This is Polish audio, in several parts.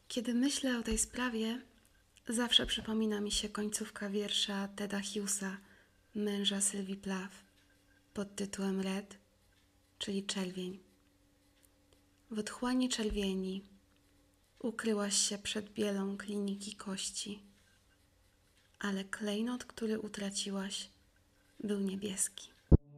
Kiedy myślę o tej sprawie, zawsze przypomina mi się końcówka wiersza Teda Hughesa, męża Sylwii Plath, pod tytułem Red, czyli czerwień. W otchłani czerwieni ukryłaś się przed bielą kliniki kości, ale klejnot, który utraciłaś, był niebieski.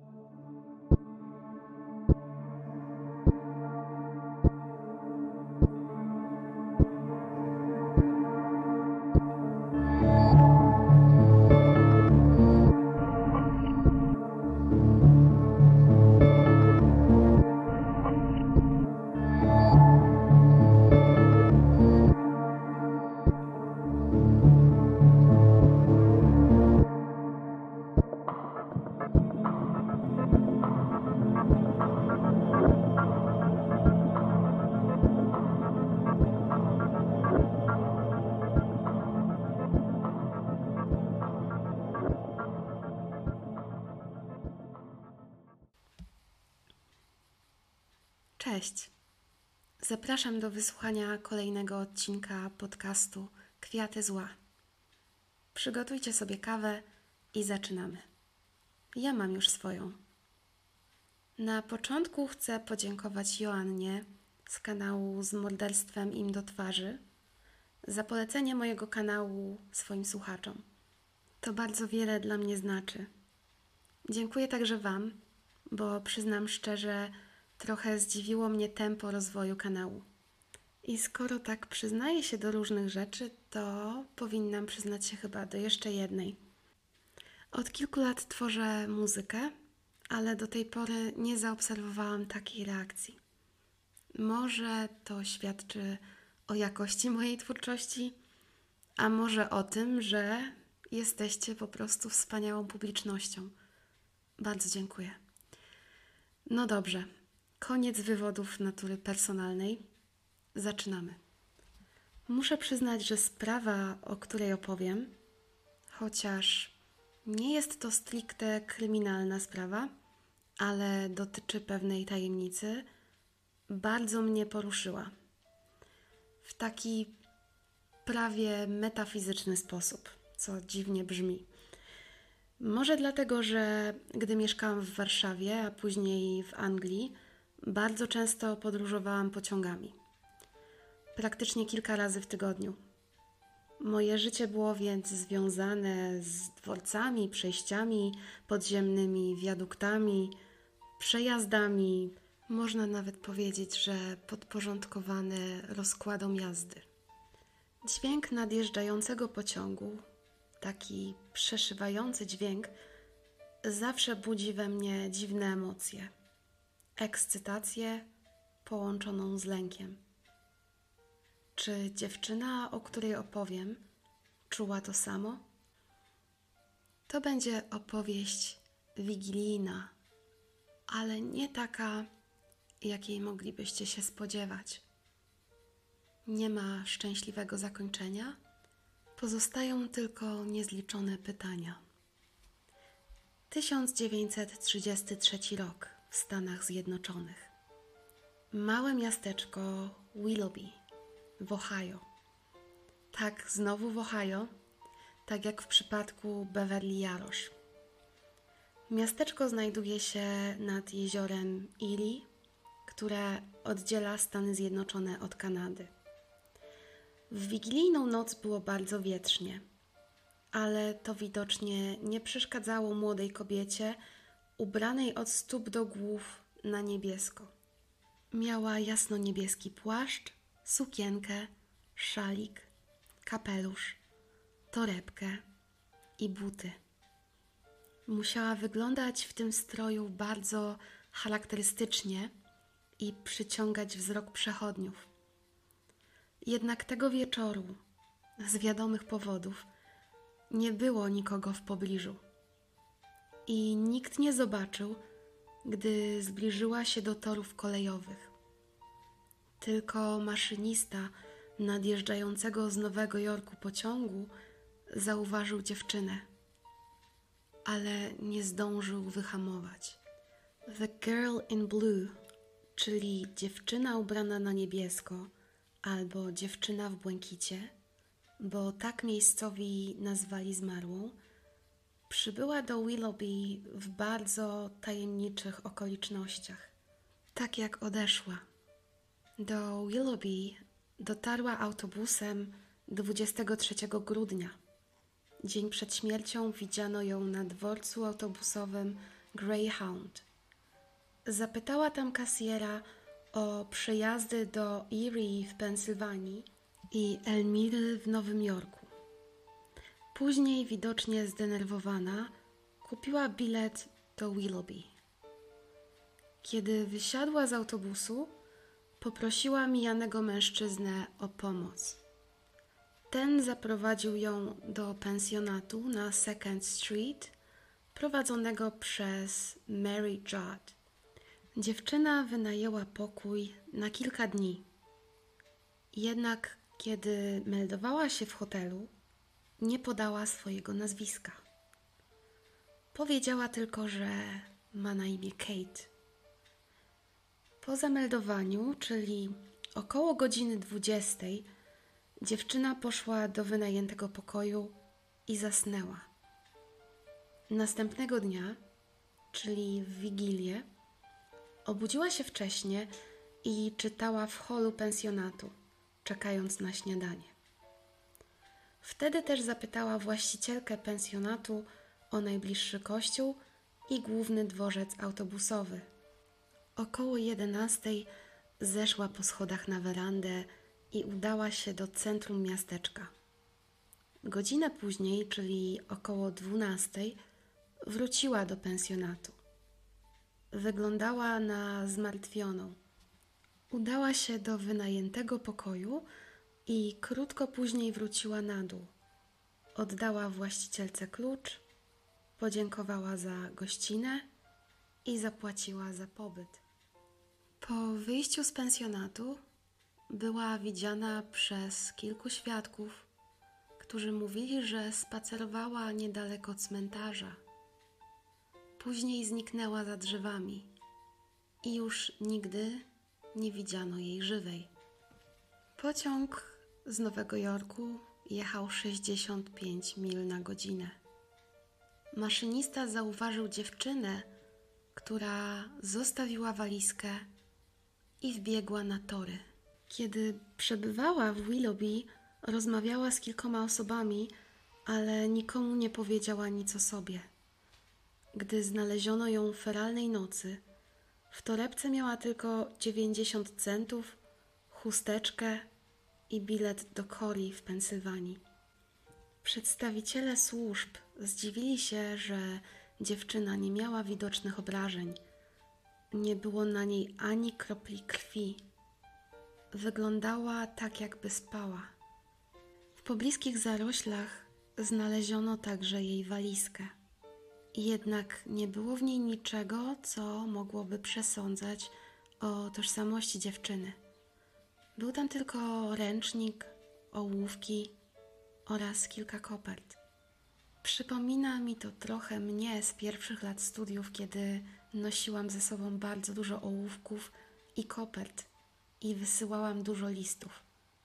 Cześć! Zapraszam do wysłuchania kolejnego odcinka podcastu Kwiaty Zła. Przygotujcie sobie kawę i zaczynamy. Ja mam już swoją. Na początku chcę podziękować Joannie z kanału Z morderstwem im do twarzy za polecenie mojego kanału swoim słuchaczom. To bardzo wiele dla mnie znaczy. Dziękuję także Wam, bo przyznam szczerze, trochę zdziwiło mnie tempo rozwoju kanału. I skoro tak przyznaję się do różnych rzeczy, to powinnam przyznać się chyba do jeszcze jednej. Od kilku lat tworzę muzykę, ale do tej pory nie zaobserwowałam takiej reakcji. Może to świadczy o jakości mojej twórczości, a może o tym, że jesteście po prostu wspaniałą publicznością. Bardzo dziękuję. No dobrze, koniec wywodów natury personalnej. Zaczynamy. Muszę przyznać, że sprawa, o której opowiem, chociaż nie jest to stricte kryminalna sprawa, ale dotyczy pewnej tajemnicy, bardzo mnie poruszyła. W taki prawie metafizyczny sposób, co dziwnie brzmi. Może dlatego, że gdy mieszkałam w Warszawie, a później w Anglii, bardzo często podróżowałam pociągami. Praktycznie kilka razy w tygodniu. Moje życie było więc związane z dworcami, przejściami podziemnymi, wiaduktami, przejazdami. Można nawet powiedzieć, że podporządkowane rozkładom jazdy. Dźwięk nadjeżdżającego pociągu, taki przeszywający dźwięk, zawsze budzi we mnie dziwne emocje. Ekscytację połączoną z lękiem. Czy dziewczyna, o której opowiem, czuła to samo? To będzie opowieść wigilijna, ale nie taka, jakiej moglibyście się spodziewać. Nie ma szczęśliwego zakończenia, pozostają tylko niezliczone pytania. 1933 rok w Stanach Zjednoczonych. Małe miasteczko Willoughby w Ohio. Tak, znowu w Ohio, tak jak w przypadku Beverly Jarosz. Miasteczko znajduje się nad jeziorem Erie, które oddziela Stany Zjednoczone od Kanady. W wigilijną noc było bardzo wietrznie, ale to widocznie nie przeszkadzało młodej kobiecie ubranej od stóp do głów na niebiesko. Miała jasno-niebieski płaszcz, sukienkę, szalik, kapelusz, torebkę i buty. Musiała wyglądać w tym stroju bardzo charakterystycznie i przyciągać wzrok przechodniów. Jednak tego wieczoru, z wiadomych powodów, nie było nikogo w pobliżu. I nikt nie zobaczył, gdy zbliżyła się do torów kolejowych. Tylko maszynista nadjeżdżającego z Nowego Jorku pociągu zauważył dziewczynę, ale nie zdążył wyhamować. The Girl in Blue, czyli dziewczyna ubrana na niebiesko, albo Dziewczyna w błękicie, bo tak miejscowi nazwali zmarłą, przybyła do Willoughby w bardzo tajemniczych okolicznościach. Tak jak odeszła. Do Willoughby dotarła autobusem 23 grudnia. Dzień przed śmiercią widziano ją na dworcu autobusowym Greyhound. Zapytała tam kasjera o przejazdy do Erie w Pensylwanii i Elmiry w Nowym Jorku. Później, widocznie zdenerwowana, kupiła bilet do Willoughby. Kiedy wysiadła z autobusu, poprosiła mijanego mężczyznę o pomoc. Ten zaprowadził ją do pensjonatu na Second Street, prowadzonego przez Mary Judd. Dziewczyna wynajęła pokój na kilka dni. Jednak kiedy meldowała się w hotelu, nie podała swojego nazwiska. Powiedziała tylko, że ma na imię Kate. Po zameldowaniu, czyli około godziny 20, dziewczyna poszła do wynajętego pokoju i zasnęła. Następnego dnia, czyli w Wigilię, obudziła się wcześnie i czytała w holu pensjonatu, czekając na śniadanie. Wtedy też zapytała właścicielkę pensjonatu o najbliższy kościół i główny dworzec autobusowy. Około 11 zeszła po schodach na werandę i udała się do centrum miasteczka. Godzinę później, czyli około 12, wróciła do pensjonatu. Wyglądała na zmartwioną. Udała się do wynajętego pokoju i krótko później wróciła na dół. Oddała właścicielce klucz, podziękowała za gościnę i zapłaciła za pobyt. Po wyjściu z pensjonatu była widziana przez kilku świadków, którzy mówili, że spacerowała niedaleko cmentarza. Później zniknęła za drzewami i już nigdy nie widziano jej żywej. Pociąg z Nowego Jorku jechał 65 mil na godzinę. Maszynista zauważył dziewczynę, która zostawiła walizkę i wbiegła na tory. Kiedy przebywała w Willoughby, rozmawiała z kilkoma osobami, ale nikomu nie powiedziała nic o sobie. Gdy znaleziono ją feralnej nocy, w torebce miała tylko 90 centów, chusteczkę i bilet do Cory w Pensylwanii. Przedstawiciele służb zdziwili się, że dziewczyna nie miała widocznych obrażeń. Nie było na niej ani kropli krwi. Wyglądała tak, jakby spała. W pobliskich zaroślach znaleziono także jej walizkę. Jednak nie było w niej niczego, co mogłoby przesądzać o tożsamości dziewczyny. Był tam tylko ręcznik, ołówki oraz kilka kopert. Przypomina mi to trochę mnie z pierwszych lat studiów, kiedy nosiłam ze sobą bardzo dużo ołówków i kopert i wysyłałam dużo listów.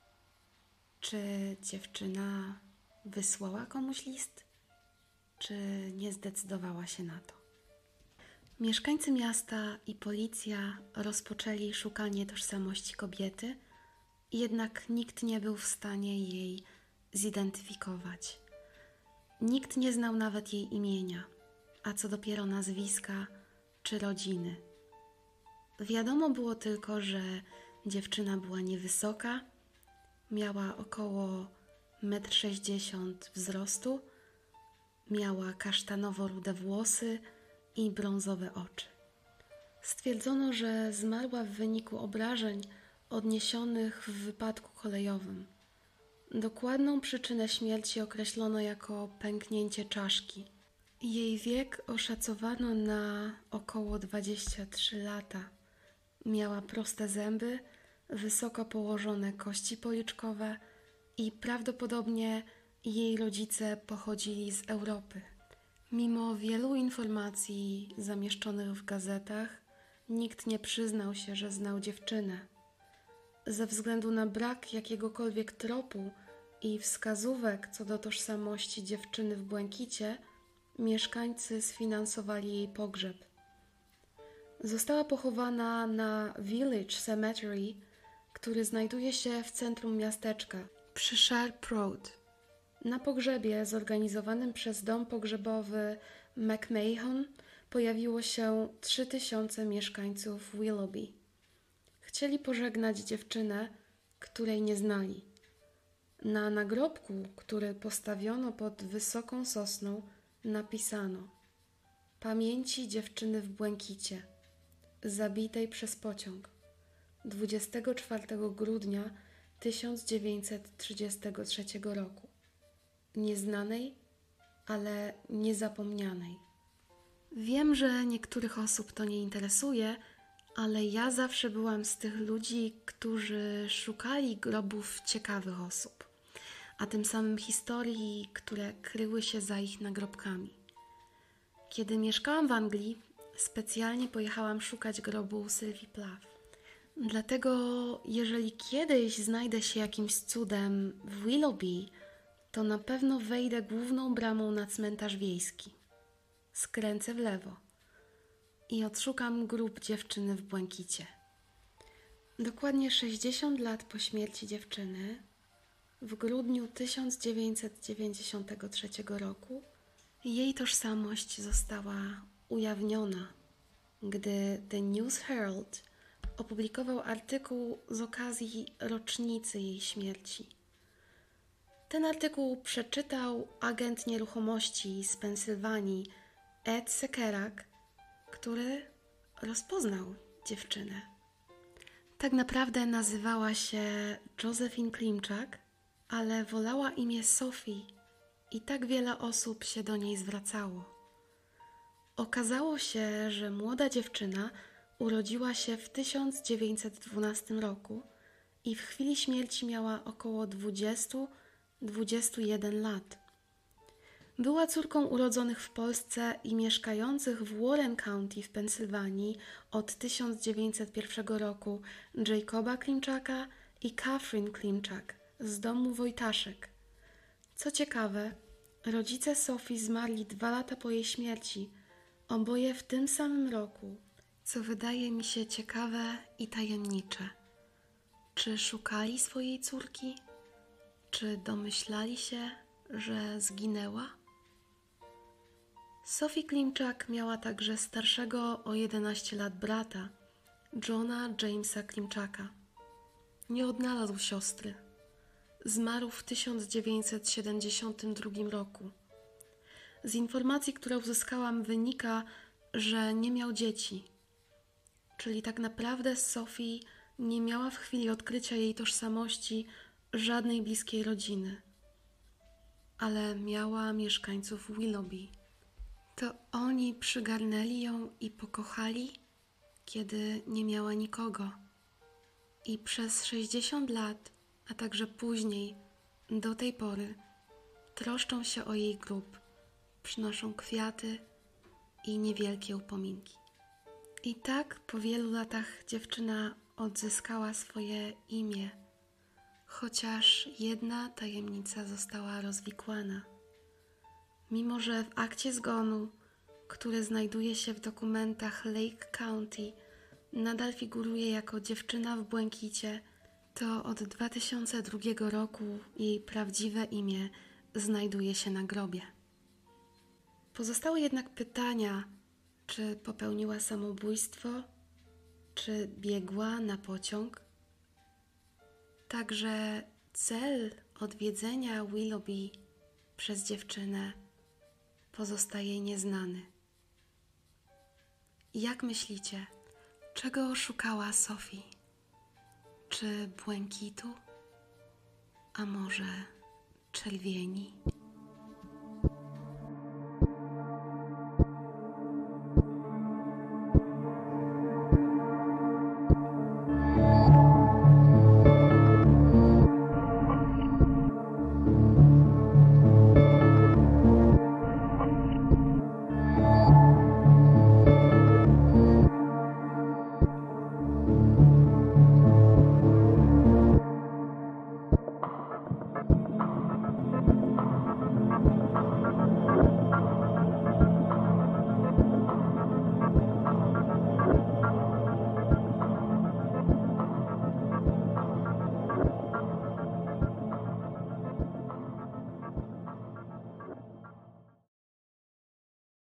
Czy dziewczyna wysłała komuś list? Czy nie zdecydowała się na to? Mieszkańcy miasta i policja rozpoczęli szukanie tożsamości kobiety, jednak nikt nie był w stanie jej zidentyfikować. Nikt nie znał nawet jej imienia, a co dopiero nazwiska czy rodziny. Wiadomo było tylko, że dziewczyna była niewysoka, miała około 1,60 m wzrostu, miała kasztanowo-rude włosy i brązowe oczy. Stwierdzono, że zmarła w wyniku obrażeń odniesionych w wypadku kolejowym. Dokładną przyczynę śmierci określono jako pęknięcie czaszki. Jej wiek oszacowano na około 23 lata. Miała proste zęby, wysoko położone kości policzkowe i prawdopodobnie jej rodzice pochodzili z Europy. Mimo wielu informacji zamieszczonych w gazetach, nikt nie przyznał się, że znał dziewczynę. Ze względu na brak jakiegokolwiek tropu i wskazówek co do tożsamości dziewczyny w błękicie, mieszkańcy sfinansowali jej pogrzeb. Została pochowana na Village Cemetery, który znajduje się w centrum miasteczka, przy Sharp Road. Na pogrzebie zorganizowanym przez dom pogrzebowy McMahon pojawiło się 3000 mieszkańców Willoughby. Chcieli pożegnać dziewczynę, której nie znali. Na nagrobku, który postawiono pod wysoką sosną, napisano: pamięci dziewczyny w błękicie, zabitej przez pociąg 24 grudnia 1933 roku. Nieznanej, ale niezapomnianej. Wiem, że niektórych osób to nie interesuje, ale ja zawsze byłam z tych ludzi, którzy szukali grobów ciekawych osób, a tym samym historii, które kryły się za ich nagrobkami. Kiedy mieszkałam w Anglii, specjalnie pojechałam szukać grobu Sylwii Plath. Dlatego, jeżeli kiedyś znajdę się jakimś cudem w Willoughby, to na pewno wejdę główną bramą na cmentarz wiejski. Skręcę w lewo i odszukam grób dziewczyny w błękicie. Dokładnie 60 lat po śmierci dziewczyny, w grudniu 1993 roku, jej tożsamość została ujawniona, gdy The News Herald opublikował artykuł z okazji rocznicy jej śmierci. Ten artykuł przeczytał agent nieruchomości z Pensylwanii Ed Sekerak, który rozpoznał dziewczynę. Tak naprawdę nazywała się Josephine Klimczak, ale wolała imię Sophie i tak wiele osób się do niej zwracało. Okazało się, że młoda dziewczyna urodziła się w 1912 roku i w chwili śmierci miała około 20-21 lat. Była córką urodzonych w Polsce i mieszkających w Warren County w Pensylwanii od 1901 roku Jacoba Klimczaka i Catherine Klimczak z domu Wojtaszek. Co ciekawe, rodzice Sophie zmarli 2 lata po jej śmierci, oboje w tym samym roku, co wydaje mi się ciekawe i tajemnicze. Czy szukali swojej córki? Czy domyślali się, że zginęła? Sophie Klimczak miała także starszego o 11 lat brata, Johna Jamesa Klimczaka. Nie odnalazł siostry. Zmarł w 1972 roku. Z informacji, które uzyskałam, wynika, że nie miał dzieci. Czyli tak naprawdę Sophie nie miała w chwili odkrycia jej tożsamości żadnej bliskiej rodziny. Ale miała mieszkańców Willoughby. To oni przygarnęli ją i pokochali, kiedy nie miała nikogo. I przez 60 lat, a także później, do tej pory, troszczą się o jej grób, przynoszą kwiaty i niewielkie upominki. I tak po wielu latach dziewczyna odzyskała swoje imię, chociaż jedna tajemnica została rozwikłana. Mimo że w akcie zgonu, który znajduje się w dokumentach Lake County, nadal figuruje jako dziewczyna w błękicie, to od 2002 roku jej prawdziwe imię znajduje się na grobie. Pozostały jednak pytania, czy popełniła samobójstwo, czy biegła na pociąg. Także cel odwiedzenia Willoughby przez dziewczynę pozostaje nieznany. Jak myślicie, czego szukała Sophie? Czy błękitu? A może czerwieni?